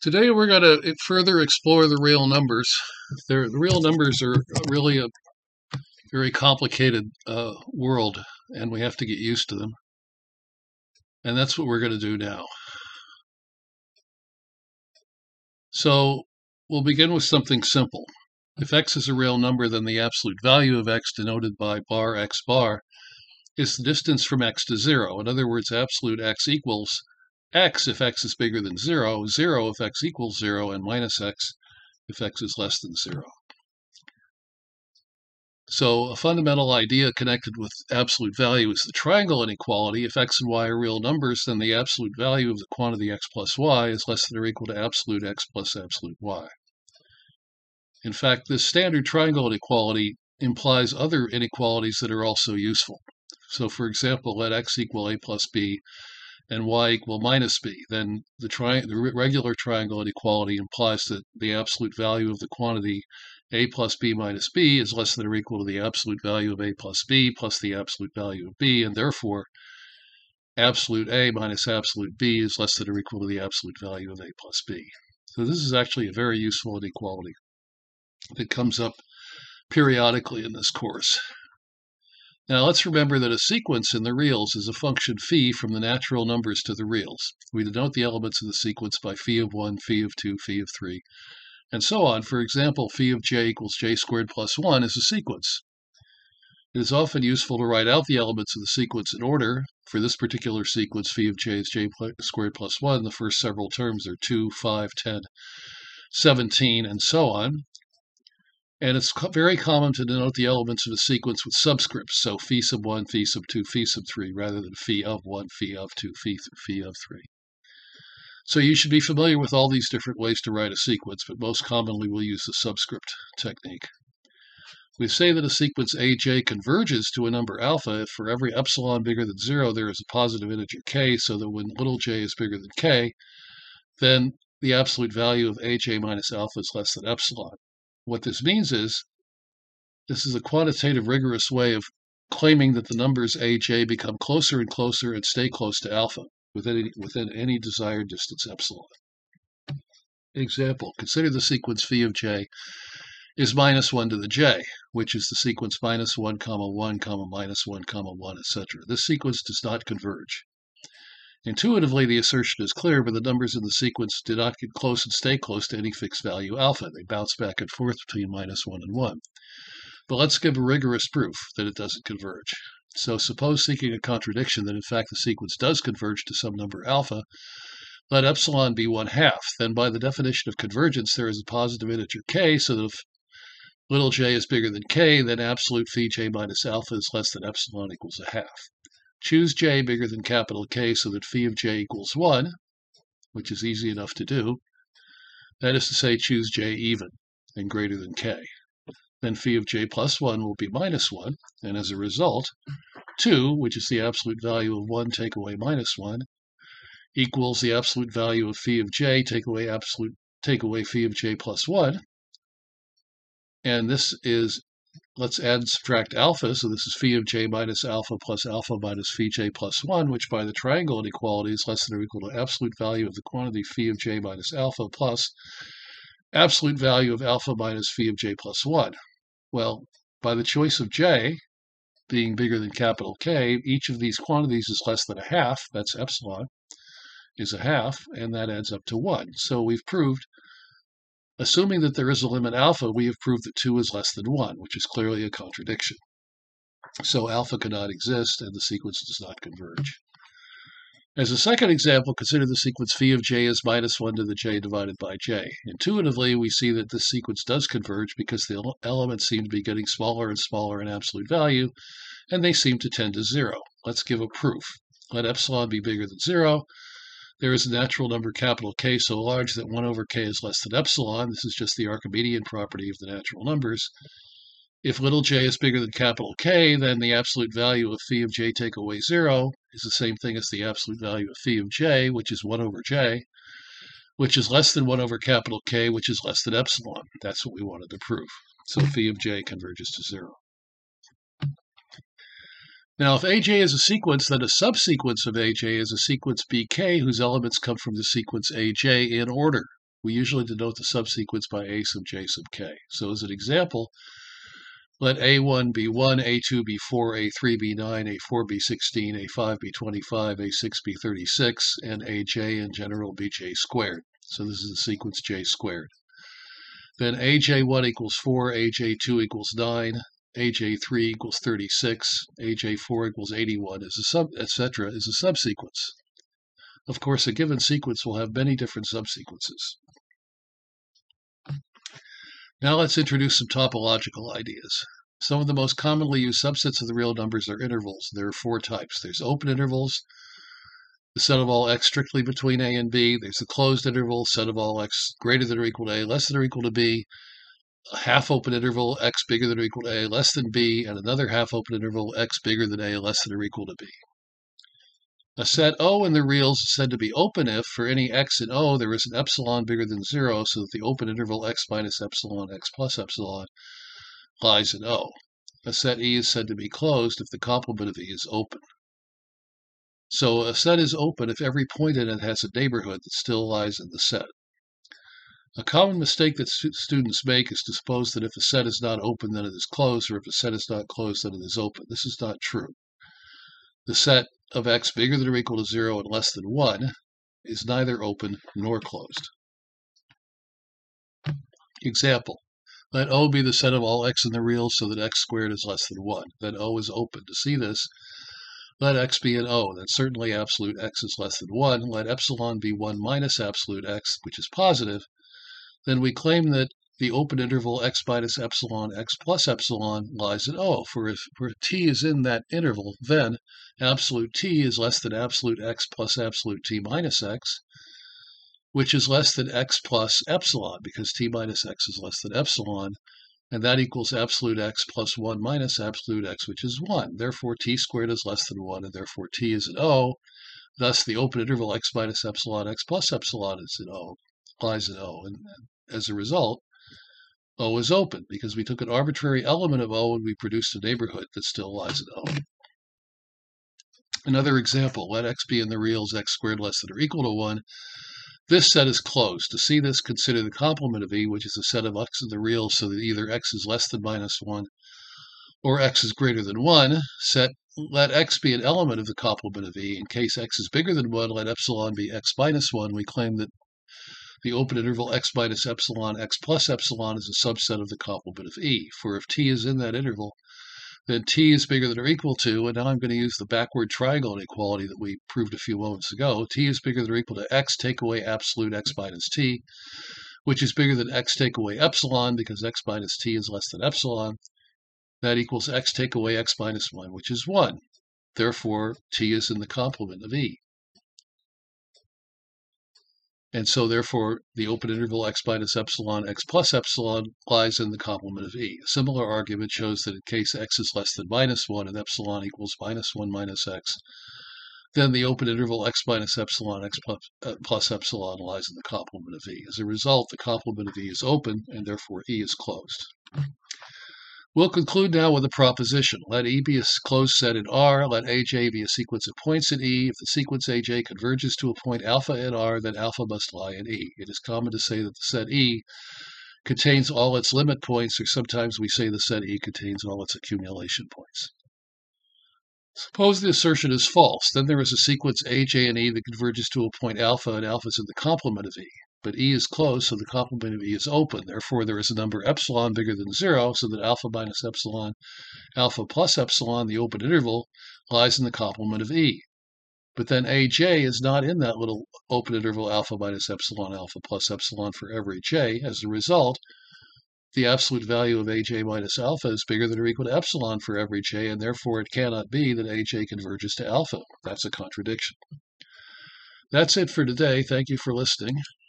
Today we're going to further explore the real numbers. The real numbers are really a very complicated world, and we have to get used to them. And that's what we're going to do now. So we'll begin with something simple. If x is a real number, then the absolute value of x, denoted by bar x bar, is the distance from x to 0. In other words, absolute x equals x if x is bigger than 0, 0 if x equals 0, and minus x if x is less than 0. So a fundamental idea connected with absolute value is the triangle inequality. If x and y are real numbers, then the absolute value of the quantity x plus y is less than or equal to absolute x plus absolute y. In fact, this standard triangle inequality implies other inequalities that are also useful. So for example, let x equal a plus b and y equal minus b. Then the regular triangle inequality implies that the absolute value of the quantity a plus b minus b is less than or equal to the absolute value of a plus b plus the absolute value of b, and therefore absolute a minus absolute b is less than or equal to the absolute value of a plus b. So this is actually a very useful inequality that comes up periodically in this course. Now let's remember that a sequence in the reals is a function phi from the natural numbers to the reals. We denote the elements of the sequence by phi of 1, phi of 2, phi of 3, and so on. For example, phi of j equals j squared plus 1 is a sequence. It is often useful to write out the elements of the sequence in order. For this particular sequence, phi of j is j squared plus 1. The first several terms are 2, 5, 10, 17, and so on. And it's very common to denote the elements of a sequence with subscripts, so phi sub 1, phi sub 2, phi sub 3, rather than phi of 1, phi of 2, phi of 3. So you should be familiar with all these different ways to write a sequence, but most commonly we'll use the subscript technique. We say that a sequence aj converges to a number alpha if for every epsilon bigger than 0 there is a positive integer k, so that when little j is bigger than k, then the absolute value of aj minus alpha is less than epsilon. What this means is, this is a quantitative rigorous way of claiming that the numbers aj become closer and closer and stay close to alpha within any desired distance epsilon. Example, consider the sequence phi of j is minus 1 to the j, which is the sequence minus 1, 1, minus 1, 1, etc. This sequence does not converge. Intuitively, the assertion is clear, but the numbers in the sequence do not get close and stay close to any fixed value alpha. They bounce back and forth between minus 1 and 1. But let's give a rigorous proof that it doesn't converge. So suppose, seeking a contradiction, that in fact the sequence does converge to some number alpha, let epsilon be 1/2. Then by the definition of convergence, there is a positive integer k, so that if little j is bigger than k, then absolute phi j minus alpha is less than epsilon equals 1/2. Choose j bigger than capital K so that phi of j equals 1, which is easy enough to do. That is to say, choose j even and greater than k. Then phi of j plus 1 will be minus 1, and as a result, 2, which is the absolute value of 1 take away minus 1, equals the absolute value of phi of j take away phi of j plus 1. And this is, let's add and subtract alpha, so this is phi of j minus alpha minus phi j plus 1, which by the triangle inequality is less than or equal to absolute value of the quantity phi of j minus alpha plus absolute value of alpha minus phi of j plus 1. Well, by the choice of j being bigger than capital K, each of these quantities is less than 1/2, that's epsilon, is 1/2, and that adds up to 1. So we've proved, assuming that there is a limit alpha, we have proved that 2 is less than 1, which is clearly a contradiction. So alpha cannot exist, and the sequence does not converge. As a second example, consider the sequence phi of j is minus 1 to the j divided by j. Intuitively, we see that this sequence does converge because the elements seem to be getting smaller and smaller in absolute value, and they seem to tend to 0. Let's give a proof. Let epsilon be bigger than 0. There is a natural number capital K so large that 1 over k is less than epsilon. This is just the Archimedean property of the natural numbers. If little j is bigger than capital K, then the absolute value of phi of j take away 0 is the same thing as the absolute value of phi of j, which is 1 over j, which is less than 1 over capital K, which is less than epsilon. That's what we wanted to prove. So phi of j converges to 0. Now, if aj is a sequence, then a subsequence of aj is a sequence bk whose elements come from the sequence aj in order. we usually denote the subsequence by a sub j sub k. So as an example, let a1 be 1, a2 be 4, a3 be 9, a4 be 16, a5 be 25, a6 be 36, and aj in general be j squared. So this is the sequence j squared. Then aj1 equals 4, aj2 equals 9, aj3 equals 36, aj4 equals 81, etc. is a subsequence. Of course, a given sequence will have many different subsequences. Now let's introduce some topological ideas. Some of the most commonly used subsets of the real numbers are intervals. There are 4 types. There's open intervals, the set of all x strictly between a and b. There's the closed interval, set of all x greater than or equal to a, less than or equal to b. A half-open interval, x bigger than or equal to a, less than b, and another half-open interval, x bigger than a, less than or equal to b. A set O in the reals is said to be open if, for any x in O, there is an epsilon bigger than 0, so that the open interval x minus epsilon, x plus epsilon lies in O. A set E is said to be closed if the complement of E is open. So a set is open if every point in it has a neighborhood that still lies in the set. A common mistake that students make is to suppose that if a set is not open, then it is closed, or if a set is not closed, then it is open. This is not true. The set of x bigger than or equal to 0 and less than 1 is neither open nor closed. Example, let O be the set of all x in the reals so that x squared is less than 1. Then O is open. To see this, let x be an O, then certainly absolute x is less than 1. Let epsilon be 1 minus absolute x, which is positive. Then we claim that the open interval x minus epsilon, x plus epsilon lies in O. For if t is in that interval, then absolute t is less than absolute x plus absolute t minus x, which is less than x plus epsilon, because t minus x is less than epsilon, and that equals absolute x plus 1 minus absolute x, which is 1. Therefore, t squared is less than 1, and therefore t is in O. Thus, the open interval x minus epsilon, x plus epsilon is in O, lies in O. And as a result, O is open, because we took an arbitrary element of O and we produced a neighborhood that still lies in O. Another example, let x be in the reals x squared less than or equal to 1. This set is closed. To see this, consider the complement of E, which is the set of x in the reals so that either x is less than minus 1 or x is greater than 1. Let x be an element of the complement of E. In case x is bigger than 1, let epsilon be x minus 1. We claim that the open interval x minus epsilon, x plus epsilon is a subset of the complement of E. For if t is in that interval, then t is bigger than or equal to, and now I'm going to use the backward triangle inequality that we proved a few moments ago. T is bigger than or equal to x, take away absolute x minus t, which is bigger than x take away epsilon, because x minus t is less than epsilon. That equals x take away x minus 1, which is 1. Therefore, t is in the complement of E. And so, therefore, the open interval x minus epsilon, x plus epsilon lies in the complement of E. A similar argument shows that in case x is less than minus 1 and epsilon equals minus 1 minus x, then the open interval x minus epsilon, x plus epsilon lies in the complement of E. As a result, the complement of E is open, and therefore E is closed. We'll conclude now with a proposition. Let E be a closed set in R. Let AJ be a sequence of points in E. If the sequence AJ converges to a point alpha in R, then alpha must lie in E. It is common to say that the set E contains all its limit points, or sometimes we say the set E contains all its accumulation points. Suppose the assertion is false. Then there is a sequence AJ and E that converges to a point alpha, and alpha is in the complement of E. But E is closed, so the complement of E is open. Therefore, there is a number epsilon bigger than 0, so that alpha minus epsilon, alpha plus epsilon, the open interval, lies in the complement of E. But then AJ is not in that little open interval alpha minus epsilon, alpha plus epsilon for every j. As a result, the absolute value of AJ minus alpha is bigger than or equal to epsilon for every j, and therefore it cannot be that AJ converges to alpha. That's a contradiction. That's it for today. Thank you for listening.